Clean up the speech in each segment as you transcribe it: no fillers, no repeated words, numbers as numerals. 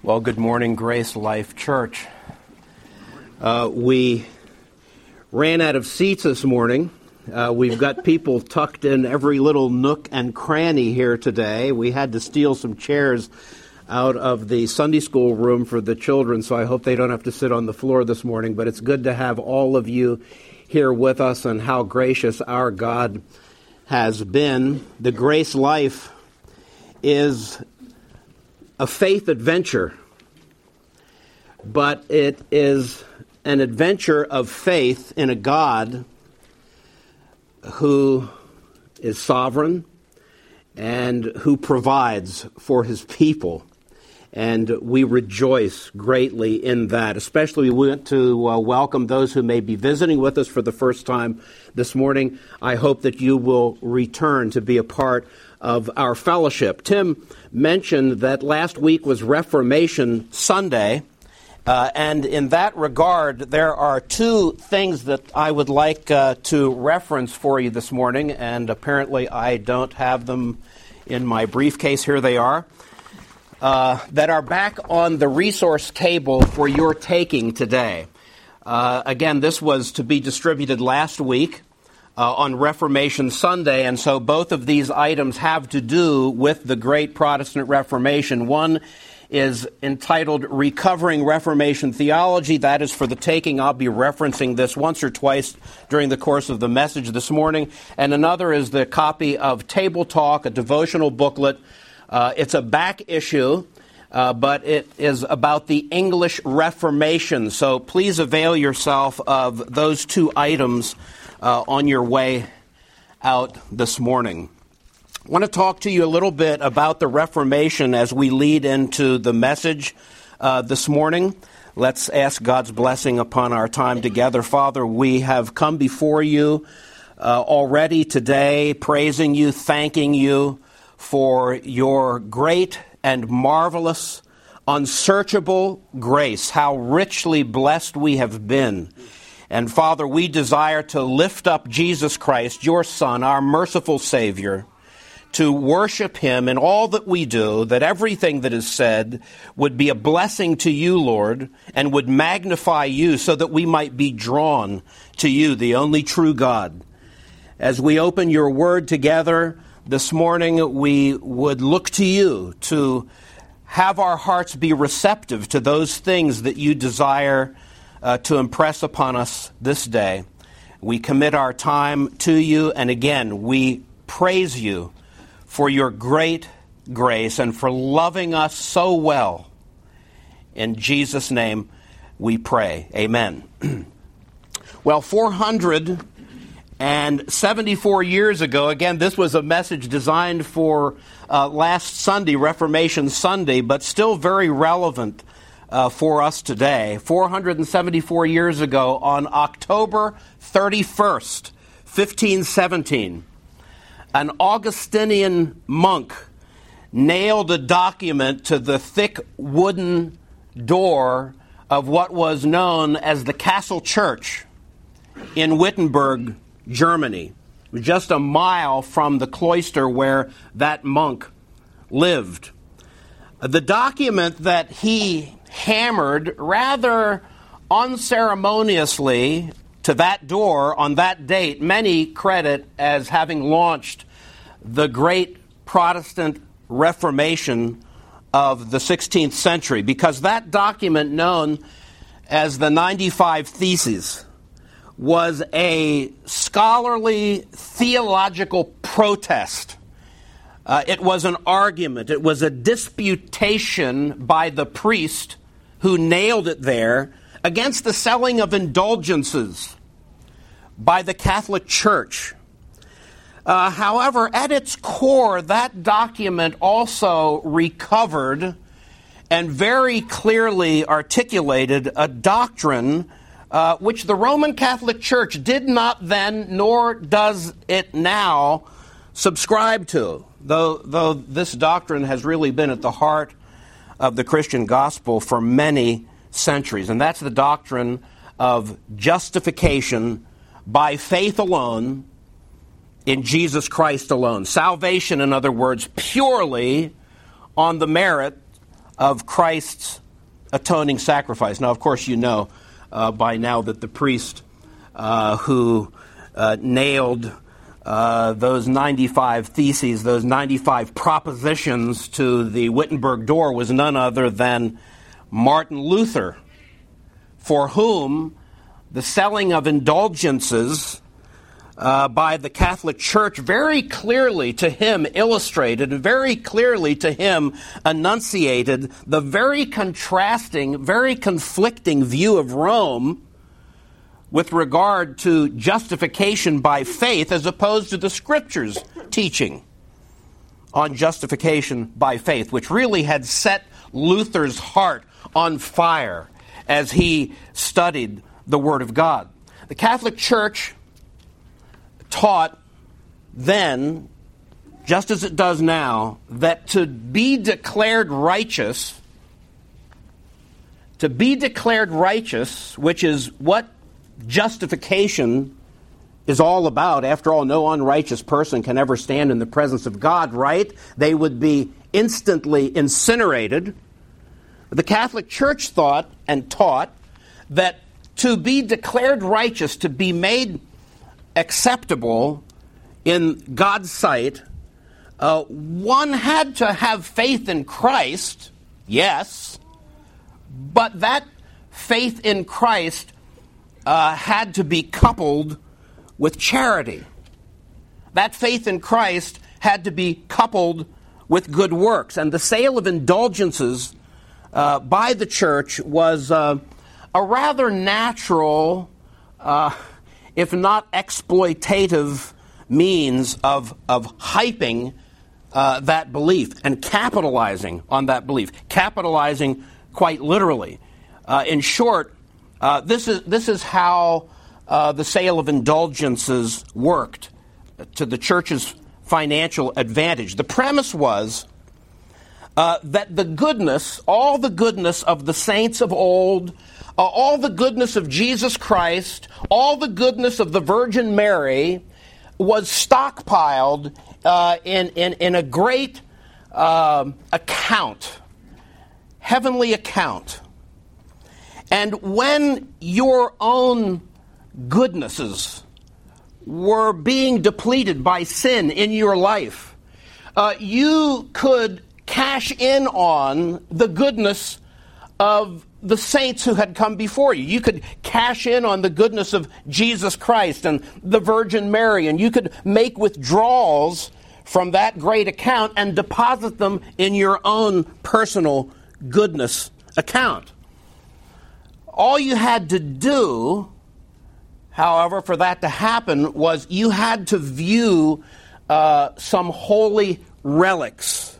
Well, good morning, Grace Life Church. We ran out of seats this morning. We've got people tucked in every little nook and cranny here today. We had to steal some chairs out of the Sunday school room for the children, so I hope they don't have to sit on the floor this morning. But it's good to have all of you here with us, and how gracious our God has been. The Grace Life is a faith adventure, but it is an adventure of faith in a God who is sovereign and who provides for his people. And we rejoice greatly in that. Especially we want to welcome those who may be visiting with us for the first time this morning. I hope that you will return to be a part of our fellowship. Tim mentioned that last week was Reformation Sunday, and in that regard, there are two things that I would like to reference for you this morning, and apparently I don't have them in my briefcase. Here they are, that are back on the resource table for your taking today. Again, this was to be distributed last week on Reformation Sunday, and so both of these items have to do with the great Protestant Reformation. One is entitled Recovering Reformation Theology. That is for the taking. I'll be referencing this once or twice during the course of the message this morning. And another is the copy of Table Talk, a devotional booklet. It's a back issue, but it is about the English Reformation. So please avail yourself of those two items on your way out this morning. I want to talk to you a little bit about the Reformation as we lead into the message this morning. Let's ask God's blessing upon our time together. Father, we have come before you already today, praising you, thanking you for your great and marvelous, unsearchable grace, how richly blessed we have been. And Father, we desire to lift up Jesus Christ, your Son, our merciful Savior, to worship him in all that we do, that everything that is said would be a blessing to you, Lord, and would magnify you so that we might be drawn to you, the only true God. As we open your word together this morning, we would look to you to have our hearts be receptive to those things that you desire to impress upon us this day. We commit our time to you, and again, we praise you for your great grace and for loving us so well. In Jesus' name we pray. Amen. Well, 474 years ago, again, this was a message designed for last Sunday, Reformation Sunday, but still very relevant for us today. 474 years ago, on October 31st, 1517, an Augustinian monk nailed a document to the thick wooden door of what was known as the Castle Church in Wittenberg, Germany, just a mile from the cloister where that monk lived. The document that he hammered rather unceremoniously to that door on that date, many credit as having launched the great Protestant Reformation of the 16th century, because that document, known as the 95 Theses, was a scholarly theological protest. It was an argument. It was a disputation by the priest who nailed it there against the selling of indulgences by the Catholic Church. However, at its core, that document also recovered and very clearly articulated a doctrine which the Roman Catholic Church did not then, nor does it now, subscribe to, though this doctrine has really been at the heart of the Christian gospel for many centuries. And that's the doctrine of justification by faith alone in Jesus Christ alone. Salvation, in other words, purely on the merit of Christ's atoning sacrifice. Now, of course, you know by now that the priest who nailed those 95 theses, those 95 propositions to the Wittenberg door was none other than Martin Luther, for whom the selling of indulgences by the Catholic Church very clearly to him illustrated and very clearly to him enunciated the very contrasting, very conflicting view of Rome with regard to justification by faith as opposed to the Scriptures' teaching on justification by faith, which really had set Luther's heart on fire as he studied the Word of God. The Catholic Church taught then, just as it does now, that to be declared righteous, which is what justification is all about. After all, no unrighteous person can ever stand in the presence of God, right? They would be instantly incinerated. The Catholic Church thought and taught that to be declared righteous, to be made acceptable in God's sight, one had to have faith in Christ, yes, but that faith in Christ had to be coupled with charity. That faith in Christ had to be coupled with good works. And the sale of indulgences by the church was a rather natural, if not exploitative, means of hyping that belief and capitalizing on that belief, capitalizing quite literally. In short, this is how the sale of indulgences worked to the church's financial advantage. The premise was that the goodness, all the goodness of the saints of old, all the goodness of Jesus Christ, all the goodness of the Virgin Mary was stockpiled in a great account, heavenly account. And when your own goodnesses were being depleted by sin in your life, you could cash in on the goodness of the saints who had come before you. You could cash in on the goodness of Jesus Christ and the Virgin Mary, and you could make withdrawals from that great account and deposit them in your own personal goodness account. All you had to do, however, for that to happen was you had to view some holy relics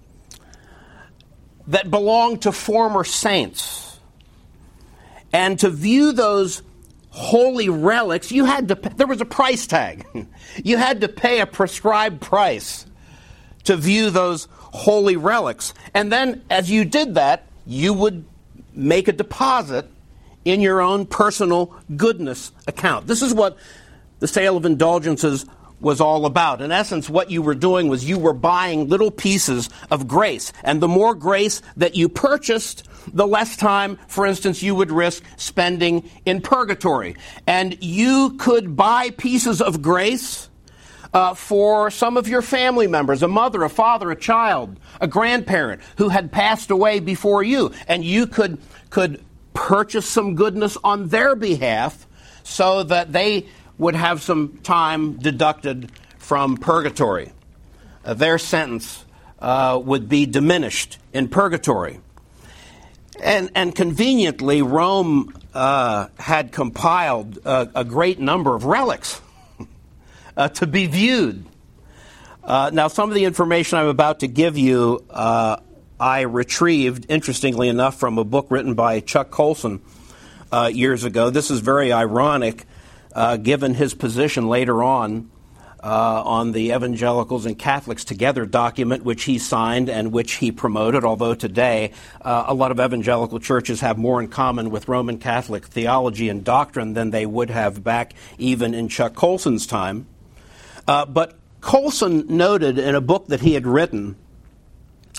that belonged to former saints. And to view those holy relics, you had to there was a price tag. You had to pay a prescribed price to view those holy relics. And then as you did that, you would make a deposit in your own personal goodness account. This is what the sale of indulgences was all about. In essence, what you were doing was you were buying little pieces of grace. And the more grace that you purchased, the less time, for instance, you would risk spending in purgatory. And you could buy pieces of grace for some of your family members, a mother, a father, a child, a grandparent who had passed away before you. And you could purchase some goodness on their behalf so that they would have some time deducted from purgatory. Their sentence would be diminished in purgatory. And conveniently, Rome had compiled a great number of relics to be viewed. Now, some of the information I'm about to give you, I retrieved, interestingly enough, from a book written by Chuck Colson years ago. This is very ironic, given his position later on the Evangelicals and Catholics Together document, which he signed and which he promoted, although today a lot of evangelical churches have more in common with Roman Catholic theology and doctrine than they would have back even in Chuck Colson's time. But Colson noted in a book that he had written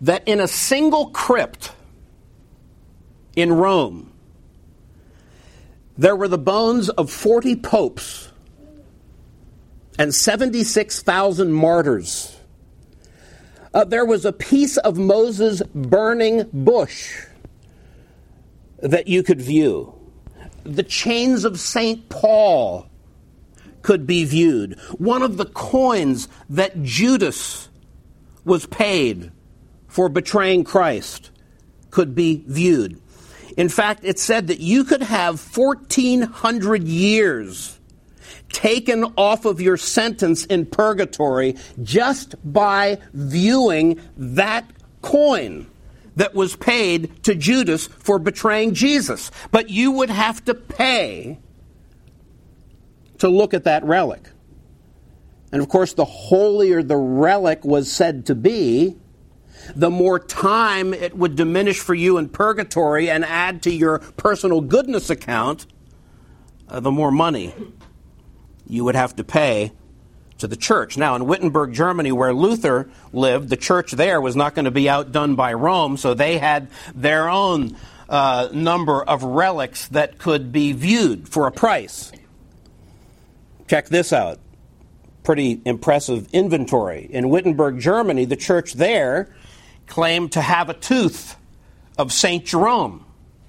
that in a single crypt in Rome, there were the bones of 40 popes and 76,000 martyrs. There was a piece of Moses' burning bush that you could view. The chains of St. Paul could be viewed. One of the coins that Judas was paid for betraying Christ could be viewed. In fact, it said that you could have 1,400 years taken off of your sentence in purgatory just by viewing that coin that was paid to Judas for betraying Jesus. But you would have to pay to look at that relic. And of course, the holier the relic was said to be, the more time it would diminish for you in purgatory and add to your personal goodness account, the more money you would have to pay to the church. Now, in Wittenberg, Germany, where Luther lived, the church there was not going to be outdone by Rome, so they had their own number of relics that could be viewed for a price. Check this out. Pretty impressive inventory. In Wittenberg, Germany, the church there claimed to have a tooth of St. Jerome.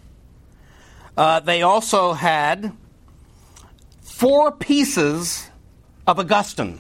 They also had 4 pieces of Augustine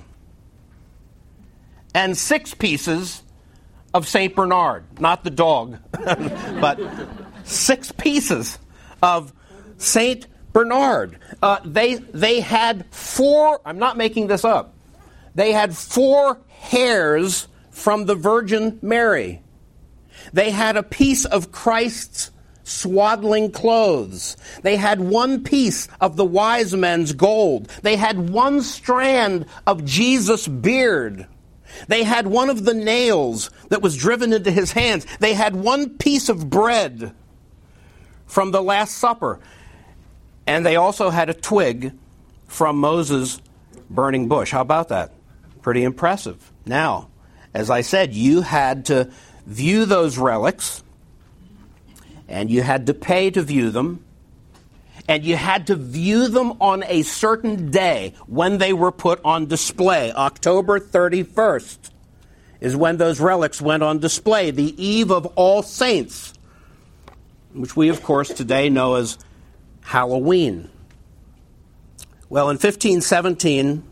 and 6 pieces of St. Bernard. Not the dog, but 6 pieces of St. Bernard. They had 4, I'm not making this up, they had 4 hairs from the Virgin Mary. They had a piece of Christ's swaddling clothes. They had 1 piece of the wise men's gold. They had 1 strand of Jesus' beard. They had one of the nails that was driven into his hands. They had 1 piece of bread from the Last Supper. And they also had a twig from Moses' burning bush. How about that? Pretty impressive. Now, as I said, you had to view those relics, and you had to pay to view them, and you had to view them on a certain day when they were put on display. October 31st is when those relics went on display, the Eve of All Saints, which we, of course, today know as Halloween. Well, in 1517,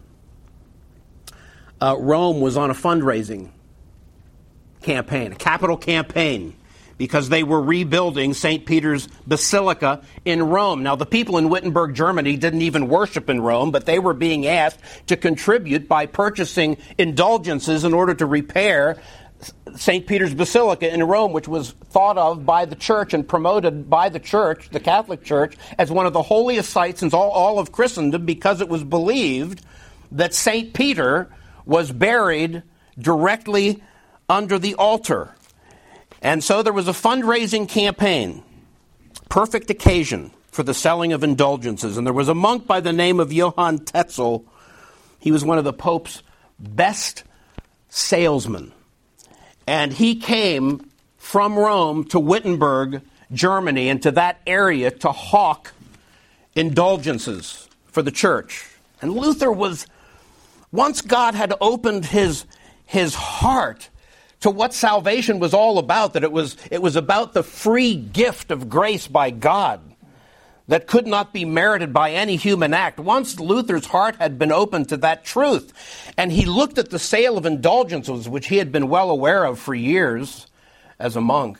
Rome was on a fundraising campaign, a capital campaign, because they were rebuilding St. Peter's Basilica in Rome. Now, the people in Wittenberg, Germany didn't even worship in Rome, but they were being asked to contribute by purchasing indulgences in order to repair St. Peter's Basilica in Rome, which was thought of by the church and promoted by the church, the Catholic Church, as one of the holiest sites in all of Christendom, because it was believed that St. Peter was buried directly under the altar. And so there was a fundraising campaign, perfect occasion for the selling of indulgences. And there was a monk by the name of Johann Tetzel. He was one of the Pope's best salesmen. And he came from Rome to Wittenberg, Germany, and to that area to hawk indulgences for the church. And Luther was, once God had opened his heart to what salvation was all about, that it was about the free gift of grace by God that could not be merited by any human act. Once Luther's heart had been opened to that truth, and he looked at the sale of indulgences, which he had been well aware of for years as a monk,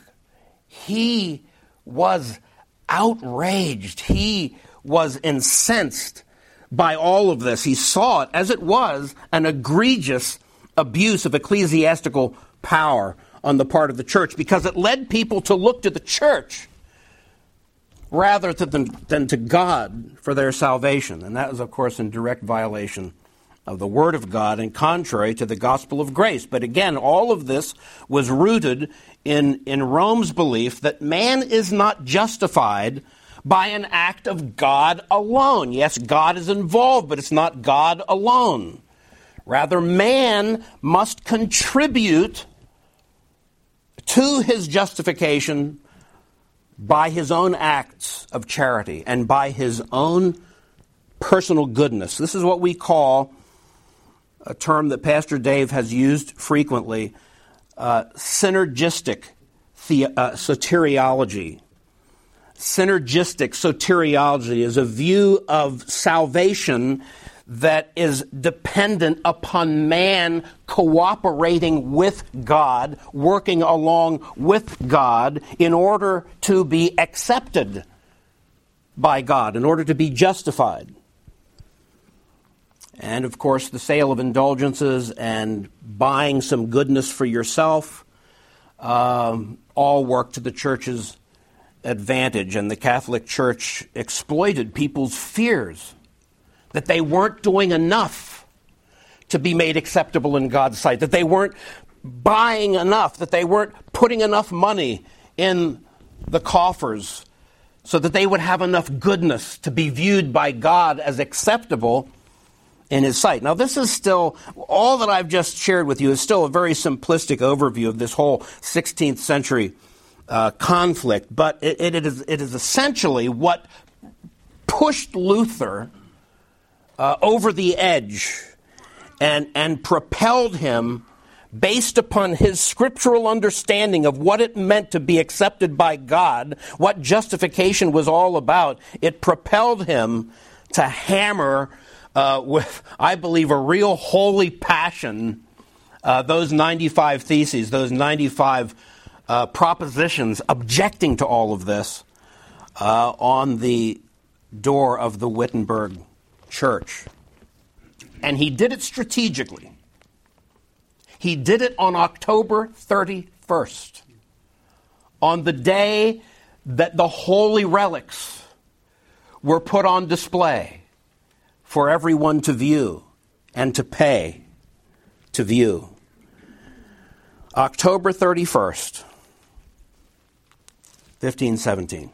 he was outraged. He was incensed by all of this. He saw it as it was an egregious abuse of ecclesiastical power on the part of the church, because it led people to look to the church rather than to God for their salvation. And that was, of course, in direct violation of the Word of God and contrary to the gospel of grace. But again, all of this was rooted in Rome's belief that man is not justified by an act of God alone. Yes, God is involved, but it's not God alone. Rather, man must contribute to his justification by his own acts of charity and by his own personal goodness. This is what we call, a term that Pastor Dave has used frequently, synergistic soteriology. Synergistic soteriology is a view of salvation that is dependent upon man cooperating with God, working along with God in order to be accepted by God, in order to be justified. And, of course, the sale of indulgences and buying some goodness for yourself all work to the church's advantage. And the Catholic Church exploited people's fears that they weren't doing enough to be made acceptable in God's sight, that they weren't buying enough, that they weren't putting enough money in the coffers so that they would have enough goodness to be viewed by God as acceptable in his sight. Now, this is still, all that I've just shared with you is still a very simplistic overview of this whole 16th century conflict, but it is essentially what pushed Luther over the edge and propelled him, based upon his scriptural understanding of what it meant to be accepted by God, what justification was all about. It propelled him to hammer with, I believe, a real holy passion, those 95 theses, those 95 propositions objecting to all of this on the door of the Wittenberg Church. And he did it strategically. He did it on October 31st, on the day that the holy relics were put on display for everyone to view and to pay to view. October 31st, 1517.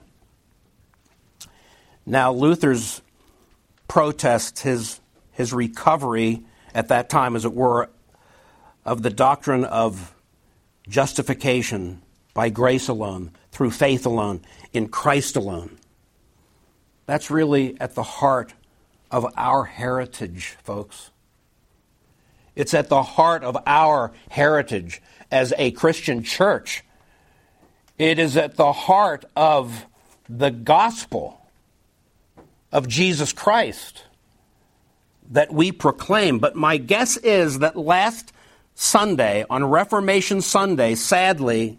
Now, Luther's protest, his recovery at that time, as it were, of the doctrine of justification by grace alone, through faith alone, in Christ alone. That's really at the heart of our heritage, folks. It's at the heart of our heritage as a Christian church. It is at the heart of the gospel of Jesus Christ that we proclaim. But my guess is that last Sunday, on Reformation Sunday, sadly,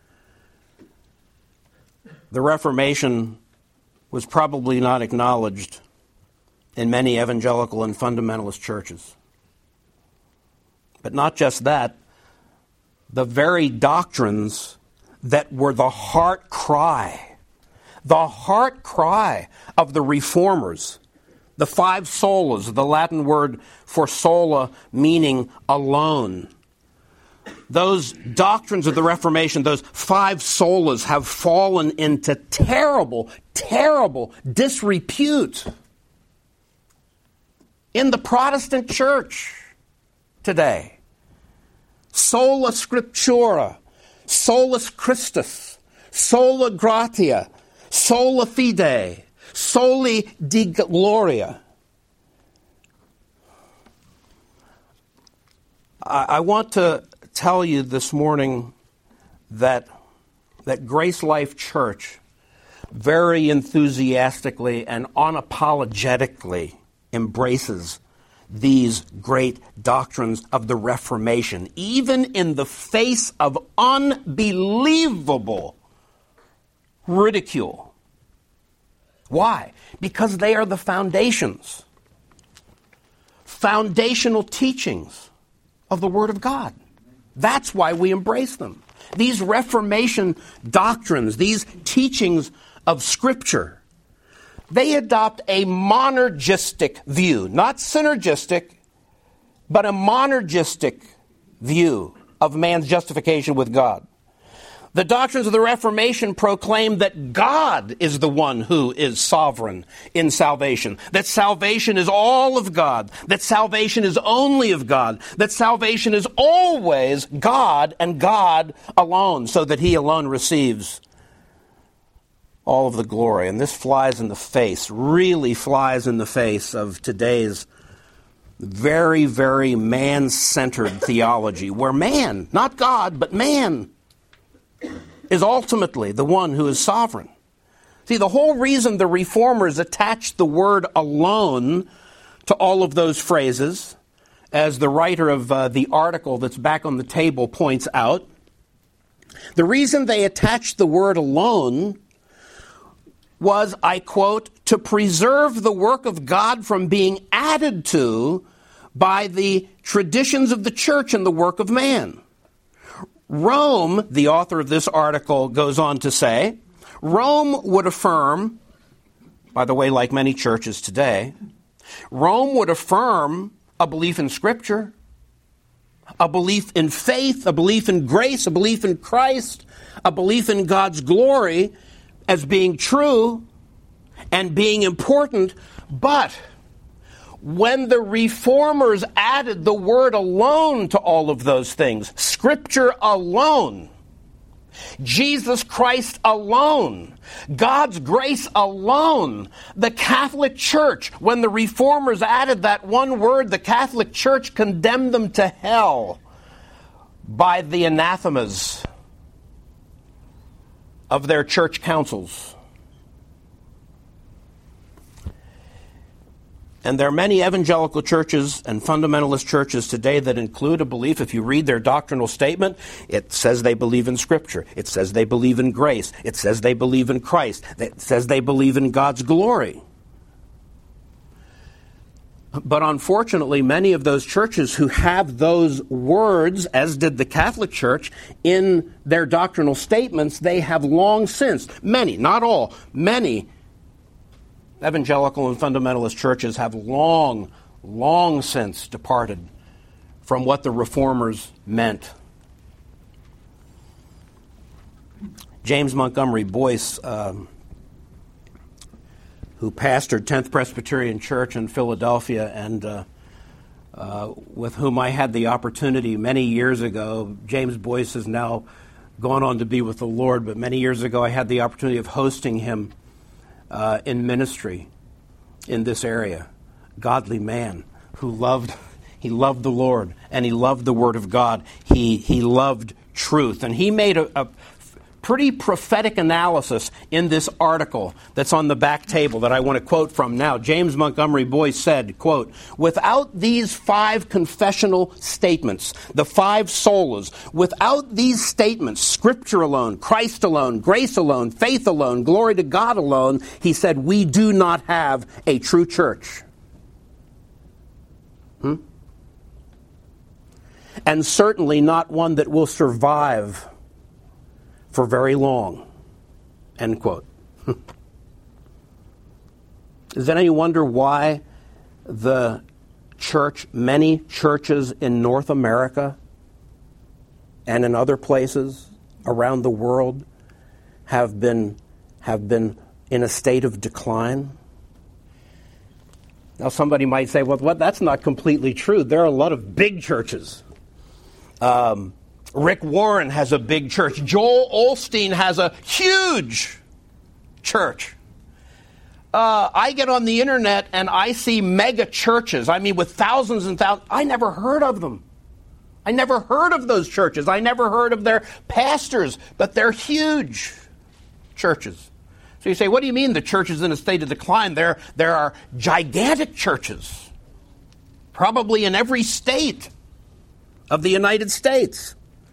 the Reformation was probably not acknowledged in many evangelical and fundamentalist churches. But not just that, the very doctrines that were the heart cry of the Reformers, the five solas, the Latin word for sola meaning alone. Those doctrines of the Reformation, those five solas, have fallen into terrible, terrible disrepute in the Protestant church today. Sola Scriptura, solus Christus, sola gratia, sola fide, soli Dei gloria. I want to tell you this morning that Grace Life Church very enthusiastically and unapologetically embraces these great doctrines of the Reformation, even in the face of unbelievable ridicule. Why? Because they are the foundations, foundational teachings of the Word of God. That's why we embrace them. These Reformation doctrines, these teachings of Scripture, they adopt a monergistic view, not synergistic, but a monergistic view of man's justification with God. The doctrines of the Reformation proclaim that God is the one who is sovereign in salvation, that salvation is all of God, that salvation is only of God, that salvation is always God and God alone, so that He alone receives all of the glory. And this flies in the face, really flies in the face of today's very, very man-centered theology, where man, not God, but man, is ultimately the one who is sovereign. See, the whole reason the Reformers attached the word alone to all of those phrases, as the writer of the article that's back on the table points out, the reason they attached the word alone was, I quote, to preserve the work of God from being added to by the traditions of the church and the work of man. Rome, the author of this article goes on to say, Rome would affirm, by the way, like many churches today, Rome would affirm a belief in Scripture, a belief in faith, a belief in grace, a belief in Christ, a belief in God's glory as being true and being important, but when the Reformers added the word alone to all of those things, Scripture alone, Jesus Christ alone, God's grace alone, the Catholic Church, when the Reformers added that one word, the Catholic Church condemned them to hell by the anathemas of their church councils. And there are many evangelical churches and fundamentalist churches today that include a belief, if you read their doctrinal statement, it says they believe in Scripture. It says they believe in grace. It says they believe in Christ. It says they believe in God's glory. But unfortunately, many of those churches who have those words, as did the Catholic Church, in their doctrinal statements, they have long since, many, not all, many evangelical and fundamentalist churches have long since departed from what the Reformers meant. James Montgomery Boyce, who pastored 10th Presbyterian Church in Philadelphia and with whom I had the opportunity many years ago. James Boyce has now gone on to be with the Lord, but many years ago I had the opportunity of hosting him in ministry in this area. Godly man who loved the Lord and he loved the Word of God. He loved truth. And he made a pretty prophetic analysis in this article that's on the back table that I want to quote from now. James Montgomery Boyce said, quote, "Without these 5 confessional statements, the 5 solas, without these statements, Scripture alone, Christ alone, grace alone, faith alone, glory to God alone," he said, "we do not have a true church." And certainly not one that will survive for very long, end quote. Is it any wonder why the church, many churches in North America and in other places around the world have been in a state of decline? Now somebody might say, well, that's not completely true. There are a lot of big churches. Rick Warren has a big church. Joel Osteen has a huge church. I get on the internet and I see mega churches. I mean, with thousands and thousands. I never heard of them. I never heard of those churches. I never heard of their pastors, but they're huge churches. So you say, what do you mean the church is in a state of decline? There are gigantic churches, probably in every state of the United States.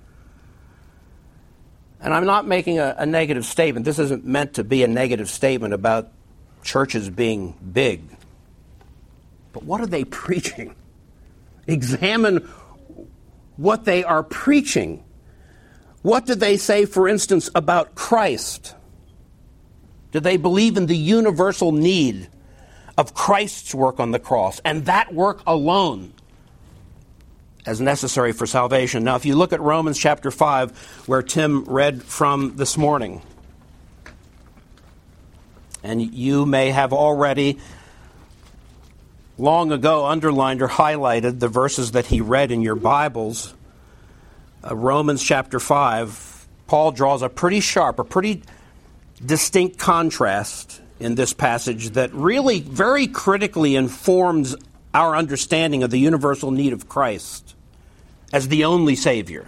And I'm not making a negative statement. This isn't meant to be a negative statement about churches being big. But what are they preaching? Examine what they are preaching. What do they say, for instance, about Christ? Do they believe in the universal need of Christ's work on the cross and that work alone as necessary for salvation. Now, if you look at Romans chapter 5, where Tim read from this morning, and you may have already long ago underlined or highlighted the verses that he read in your Bibles, Romans chapter 5, Paul draws a pretty sharp, a pretty distinct contrast in this passage that really very critically informs our understanding of the universal need of Christ as the only Savior.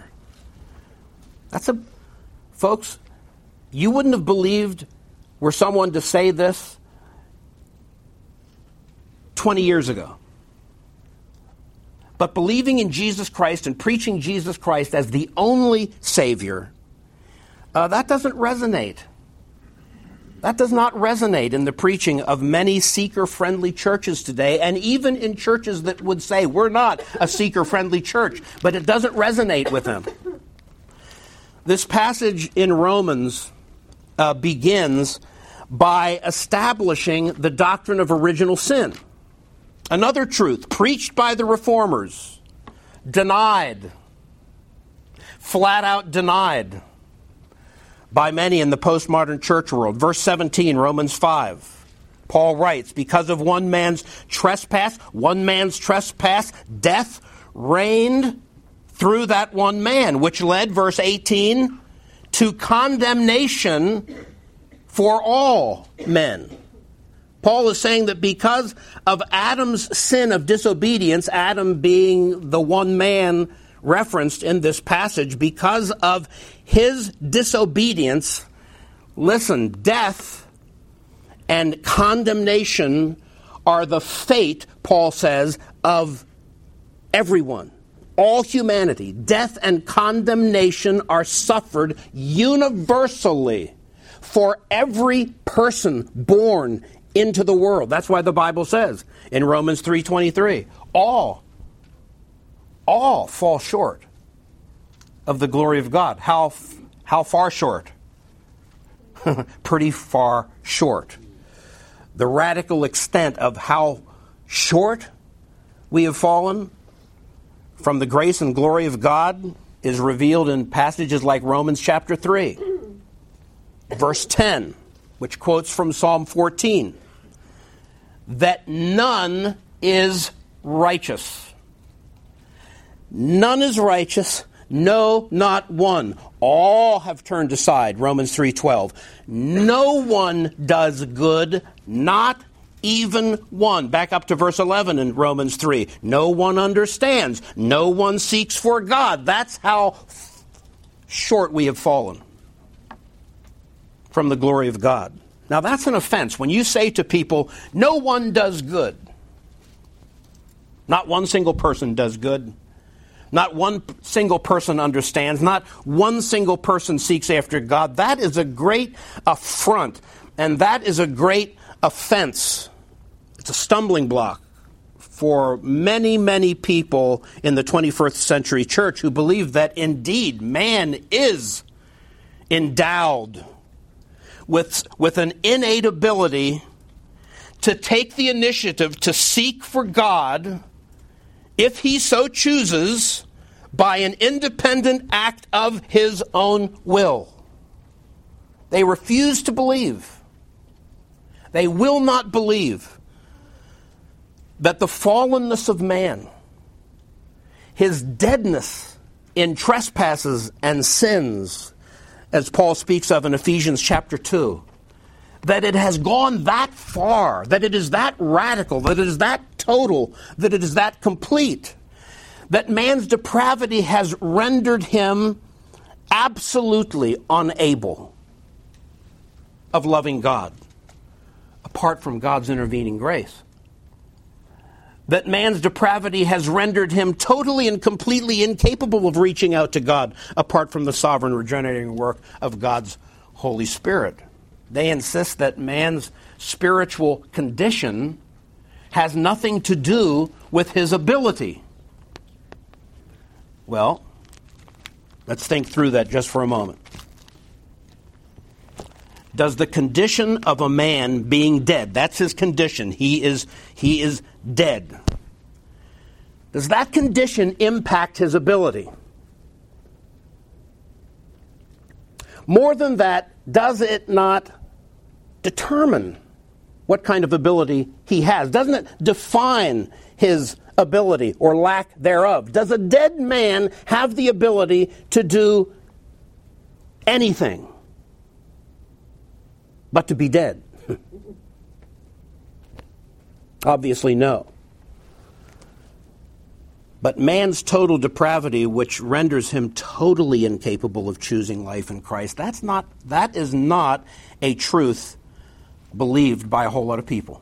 Folks, you wouldn't have believed were someone to say this 20 years ago. But believing in Jesus Christ and preaching Jesus Christ as the only Savior, that doesn't resonate. That does not resonate in the preaching of many seeker-friendly churches today, and even in churches that would say, we're not a seeker-friendly church, but it doesn't resonate with them. This passage in Romans begins by establishing the doctrine of original sin. Another truth preached by the reformers, denied, flat out denied by many in the postmodern church world. Verse 17, Romans 5. Paul writes, because of one man's trespass, death reigned through that one man, which led, verse 18, to condemnation for all men. Paul is saying that because of Adam's sin of disobedience, Adam being the one man referenced in this passage, because of his disobedience, listen, death and condemnation are the fate, Paul says, of everyone. All humanity. Death and condemnation are suffered universally for every person born into the world. That's why the Bible says in Romans 3:23, all fall short of the glory of God. How far short? Pretty far short. The radical extent of how short we have fallen from the grace and glory of God is revealed in passages like Romans chapter 3, verse 10, which quotes from Psalm 14, that none is righteous. None is righteous, no, not one. All have turned aside, Romans 3:12. No one does good, not even one. Back up to verse 11 in Romans 3. No one understands. No one seeks for God. That's how short we have fallen from the glory of God. Now that's an offense. When you say to people, no one does good. Not one single person does good. Not one single person understands. Not one single person seeks after God. That is a great affront. And that is a great offense. It's a stumbling block for many, many people in the 21st century church who believe that indeed man is endowed with an innate ability to take the initiative to seek for God if he so chooses by an independent act of his own will. They refuse to believe. They will not believe that the fallenness of man, his deadness in trespasses and sins, as Paul speaks of in Ephesians chapter 2, that it has gone that far, that it is that radical, that it is that total, that it is that complete, that man's depravity has rendered him absolutely unable of loving God, apart from God's intervening grace. That man's depravity has rendered him totally and completely incapable of reaching out to God, apart from the sovereign regenerating work of God's Holy Spirit. They insist that man's spiritual condition has nothing to do with his ability. Well, let's think through that just for a moment. Does the condition of a man being dead, that's his condition, he is dead. does that condition impact his ability? More than that, does it not determine what kind of ability he has? Doesn't it define his ability or lack thereof? Does a dead man have the ability to do anything but to be dead? Obviously, no. But man's total depravity, which renders him totally incapable of choosing life in Christ, that is not a truth believed by a whole lot of people,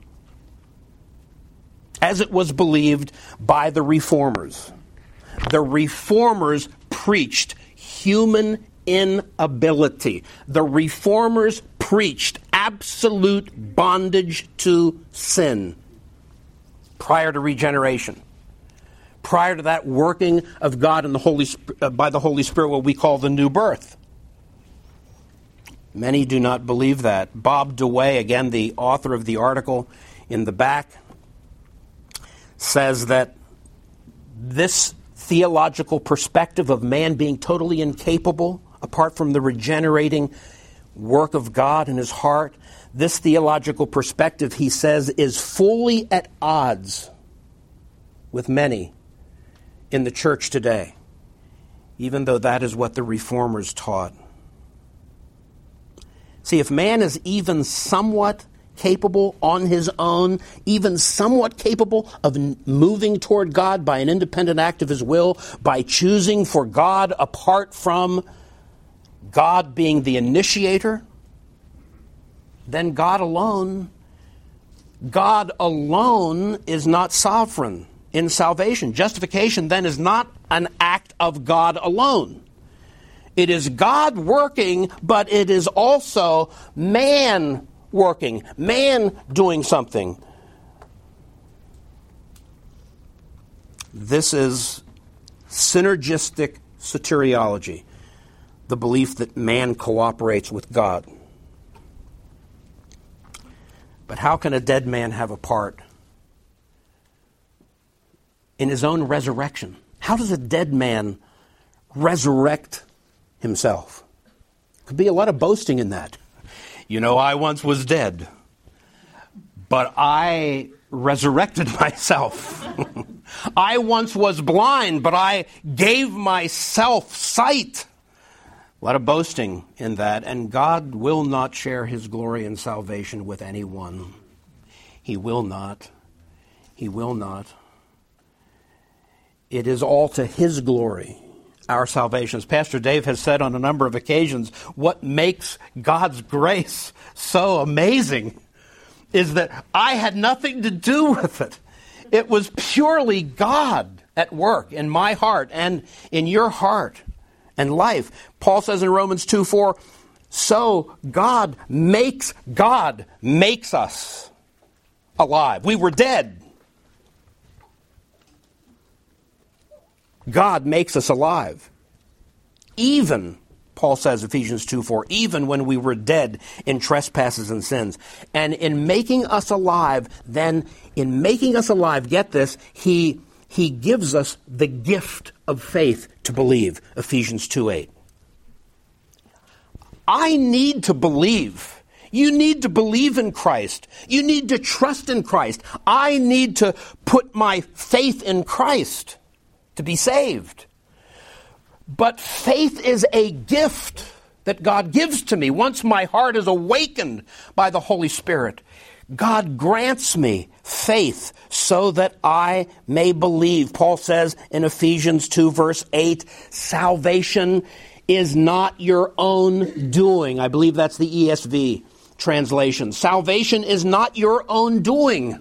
as it was believed by the Reformers. The Reformers preached human inability. The Reformers preached absolute bondage to sin prior to regeneration, prior to that working of God in the by the Holy Spirit, what we call the new birth. Many do not believe that. Bob DeWay, again, the author of the article in the back, says that this theological perspective of man being totally incapable, apart from the regenerating work of God in his heart, this theological perspective, he says, is fully at odds with many in the church today, even though that is what the Reformers taught. See, if man is even somewhat capable on his own, even somewhat capable of moving toward God by an independent act of his will, by choosing for God apart from God being the initiator, then God alone is not sovereign in salvation. Justification then is not an act of God alone. It is God working, but it is also man working, man doing something. This is synergistic soteriology, the belief that man cooperates with God. But how can a dead man have a part in his own resurrection? How does a dead man resurrect himself? Could be a lot of boasting in that. You know, I once was dead, but I resurrected myself. I once was blind, but I gave myself sight. A lot of boasting in that, and God will not share his glory and salvation with anyone. He will not. He will not. It is all to his glory, our salvation. As Pastor Dave has said on a number of occasions, what makes God's grace so amazing is that I had nothing to do with it. It was purely God at work in my heart and in your heart and life. Paul says in Romans 2:4, so God makes us alive. We were dead. God makes us alive. Even, Paul says, Ephesians 2:4, even when we were dead in trespasses and sins. And in making us alive, get this, he gives us the gift of faith to believe, Ephesians 2:8. I need to believe. You need to believe in Christ. You need to trust in Christ. I need to put my faith in Christ to be saved. But faith is a gift that God gives to me. Once my heart is awakened by the Holy Spirit, God grants me faith so that I may believe. Paul says in Ephesians 2 verse 8, salvation is not your own doing. I believe that's the ESV translation. Salvation is not your own doing,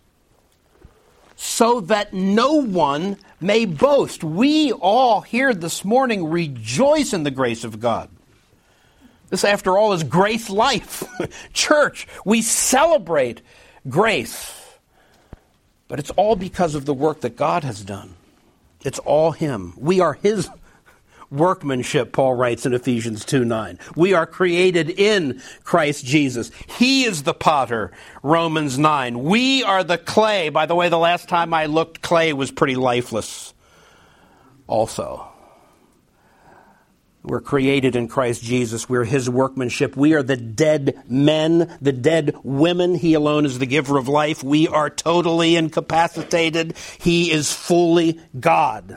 so that no one may boast. We all here this morning rejoice in the grace of God. This, after all, is grace life. Church, we celebrate grace. But it's all because of the work that God has done. It's all him. We are his workmanship, Paul writes in Ephesians 2:9. We are created in Christ Jesus. He is the potter, Romans 9. We are the clay. By the way, the last time I looked, clay was pretty lifeless also. We're created in Christ Jesus. We're His workmanship. We are the dead men, the dead women. He alone is the giver of life. We are totally incapacitated. He is fully God.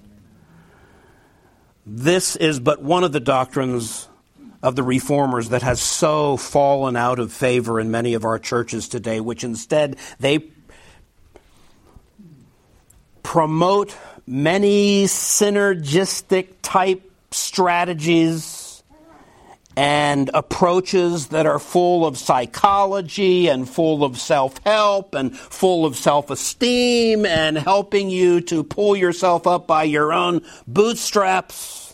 This is but one of the doctrines of the Reformers that has so fallen out of favor in many of our churches today, which instead they promote many synergistic type strategies and approaches that are full of psychology and full of self-help and full of self-esteem and helping you to pull yourself up by your own bootstraps.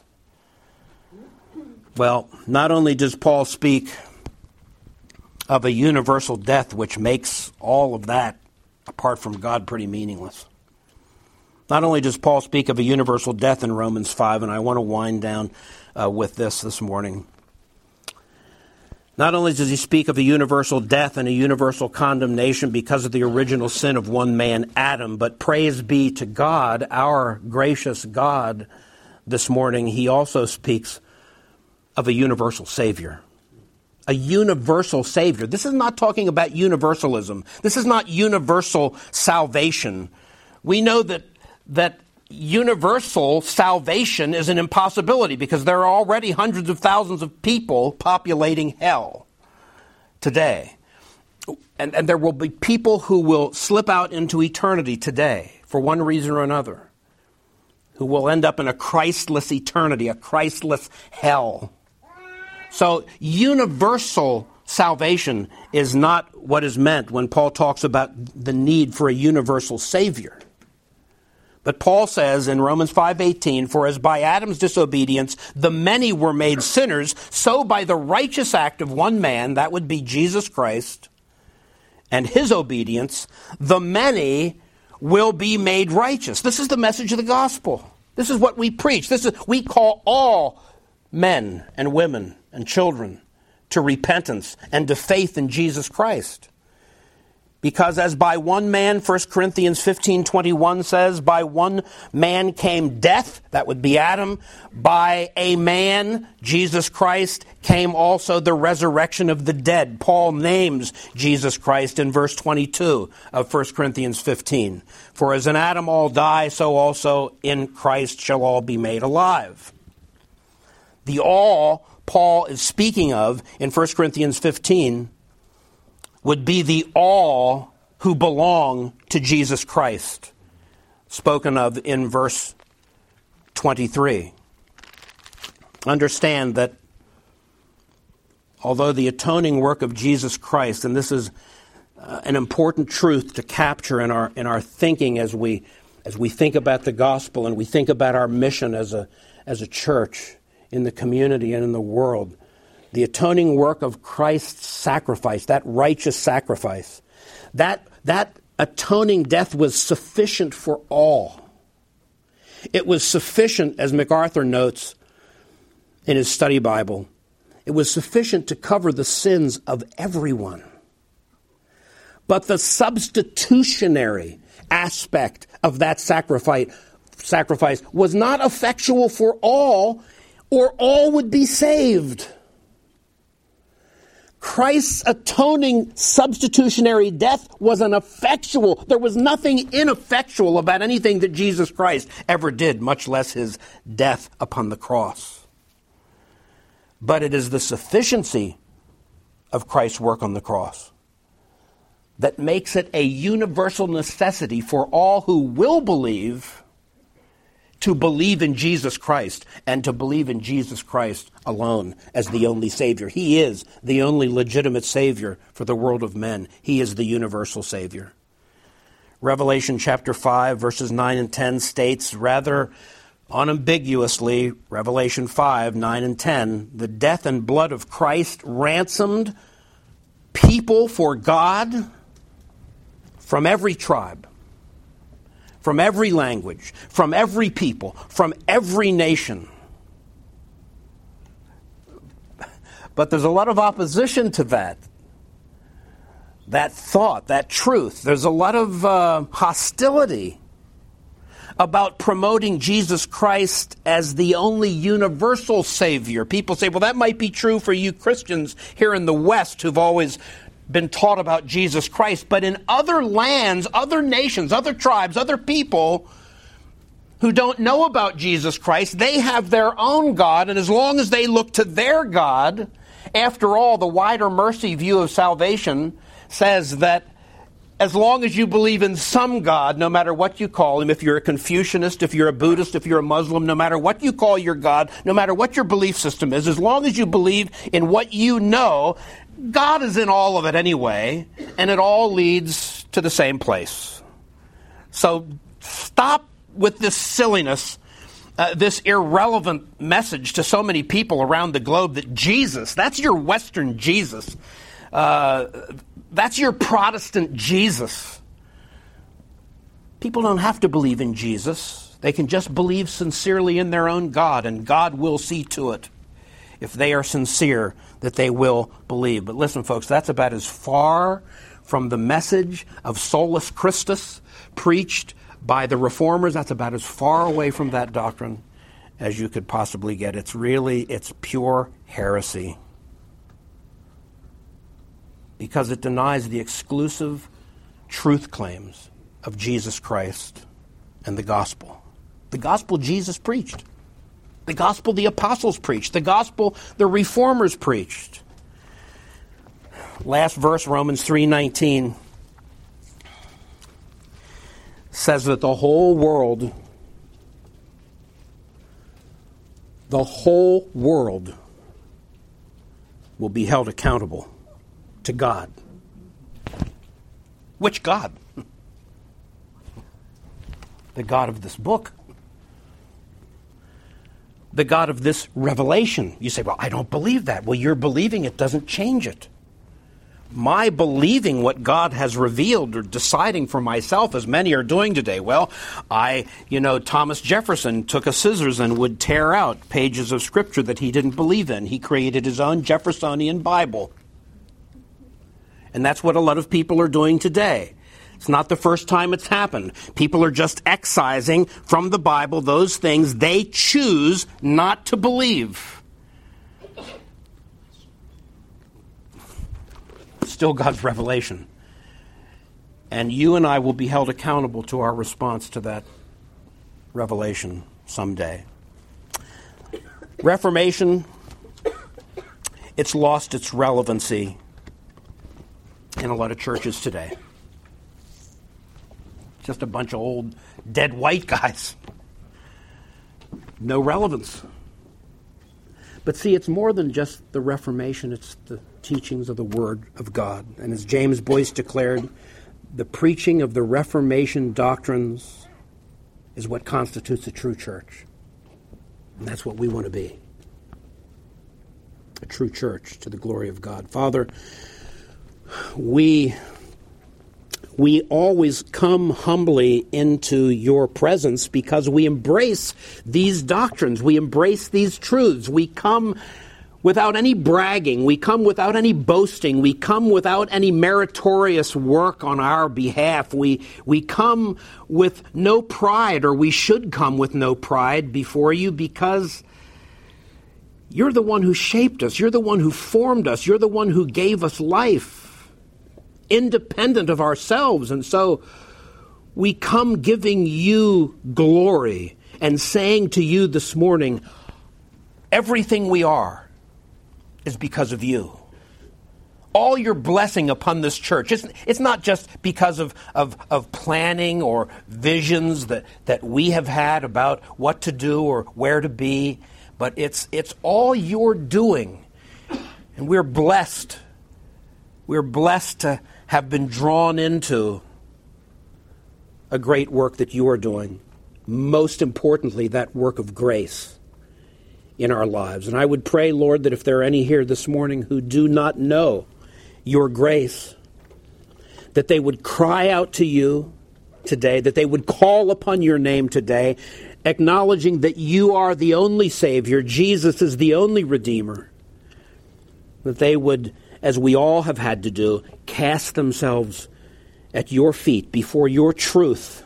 Well, not only does Paul speak of a universal death, which makes all of that, apart from God, pretty meaningless. Not only does Paul speak of a universal death in Romans 5, and I want to wind down with this morning. Not only does he speak of a universal death and a universal condemnation because of the original sin of one man, Adam, but praise be to God, our gracious God, this morning, he also speaks of a universal Savior. A universal Savior. This is not talking about universalism. This is not universal salvation. We know that universal salvation is an impossibility because there are already hundreds of thousands of people populating hell today. And there will be people who will slip out into eternity today for one reason or another, who will end up in a Christless eternity, a Christless hell. So universal salvation is not what is meant when Paul talks about the need for a universal Savior. But Paul says in Romans 5:18, for as by Adam's disobedience the many were made sinners, so by the righteous act of one man, that would be Jesus Christ, and his obedience, the many will be made righteous. This is the message of the gospel. This is what we preach. We call all men and women and children to repentance and to faith in Jesus Christ. Because as by one man, 1 Corinthians 15:21 says, by one man came death, that would be Adam. By a man, Jesus Christ, came also the resurrection of the dead. Paul names Jesus Christ in verse 22 of 1 Corinthians 15. For as in Adam all die, so also in Christ shall all be made alive. The all Paul is speaking of in 1 Corinthians 15 would be the all who belong to Jesus Christ, spoken of in verse 23. Understand that although the atoning work of Jesus Christ, and this is an important truth to capture in our thinking as we think about the gospel and we think about our mission as a church in the community and in the world, the atoning work of Christ's sacrifice, that righteous sacrifice, that atoning death was sufficient for all. It was sufficient, as MacArthur notes in his study Bible, it was sufficient to cover the sins of everyone. But the substitutionary aspect of that sacrifice was not effectual for all, or all would be saved. Christ's atoning substitutionary death was an effectual. There was nothing ineffectual about anything that Jesus Christ ever did, much less his death upon the cross. But it is the sufficiency of Christ's work on the cross that makes it a universal necessity for all who will believe to believe in Jesus Christ and to believe in Jesus Christ alone as the only Savior. He is the only legitimate Savior for the world of men. He is the universal Savior. Revelation chapter 5, verses 9 and 10 states rather unambiguously, Revelation 5, 9 and 10, the death and blood of Christ ransomed people for God from every tribe, from every language, from every people, from every nation, But there's a lot of opposition to that thought, that truth. There's a lot of hostility about promoting Jesus Christ as the only universal Savior. People say, well, that might be true for you Christians here in the West who've always been taught about Jesus Christ. But in other lands, other nations, other tribes, other people who don't know about Jesus Christ, they have their own God. And as long as they look to their God, after all, the wider mercy view of salvation says that as long as you believe in some God, no matter what you call him, if you're a Confucianist, if you're a Buddhist, if you're a Muslim, no matter what you call your God, no matter what your belief system is, as long as you believe in what you know, God is in all of it anyway, and it all leads to the same place. So stop with this silliness, this irrelevant message to so many people around the globe that Jesus, that's your Western Jesus. That's your Protestant Jesus. People don't have to believe in Jesus. They can just believe sincerely in their own God, and God will see to it, if they are sincere, that they will believe. But listen, folks, that's about as far from the message of Solus Christus preached by the Reformers. That's about as far away from that doctrine as you could possibly get. It's pure heresy, because it denies the exclusive truth claims of Jesus Christ and the gospel. The gospel Jesus preached. The gospel the apostles preached. The gospel the reformers preached. Last verse, Romans 3:19, says that the whole world will be held accountable to God. Which God? The God of this book. The God of this revelation. You say, well, I don't believe that. Well, your believing it doesn't change it. My believing what God has revealed or deciding for myself, as many are doing today. Well, Thomas Jefferson took a scissors and would tear out pages of Scripture that he didn't believe in. He created his own Jeffersonian Bible. And that's what a lot of people are doing today. It's not the first time it's happened. People are just excising from the Bible those things they choose not to believe. Still God's revelation. And you and I will be held accountable to our response to that revelation someday. Reformation, it's lost its relevancy in a lot of churches today. Just a bunch of old, dead white guys. No relevance. But see, it's more than just the Reformation. It's the teachings of the Word of God. And as James Boyce declared, the preaching of the Reformation doctrines is what constitutes a true church. And that's what we want to be. A true church to the glory of God. Father, we always come humbly into your presence because we embrace these doctrines. We embrace these truths. We come without any bragging. We come without any boasting. We come without any meritorious work on our behalf. We come with no pride, or we should come with no pride before you, because you're the one who shaped us. You're the one who formed us. You're the one who gave us life, independent of ourselves. And so we come giving you glory and saying to you this morning, everything we are is because of you. All your blessing upon this church, it's not just because of planning or visions that we have had about what to do or where to be, but it's all you're doing. And we're blessed. We're blessed to have been drawn into a great work that you are doing. Most importantly, that work of grace in our lives. And I would pray, Lord, that if there are any here this morning who do not know your grace, that they would cry out to you today, that they would call upon your name today, acknowledging that you are the only Savior, Jesus is the only Redeemer, that they would, as we all have had to do, cast themselves at your feet before your truth,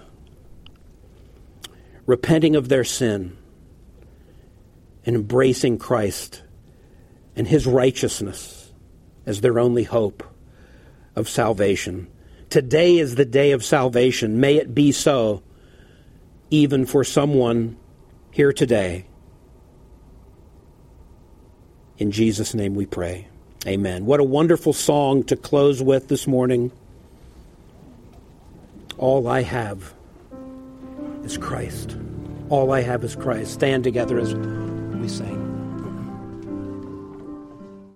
repenting of their sin and embracing Christ and his righteousness as their only hope of salvation. Today is the day of salvation. May it be so even for someone here today. In Jesus' name we pray. Amen. What a wonderful song to close with this morning. All I have is Christ. All I have is Christ. Stand together as we sing.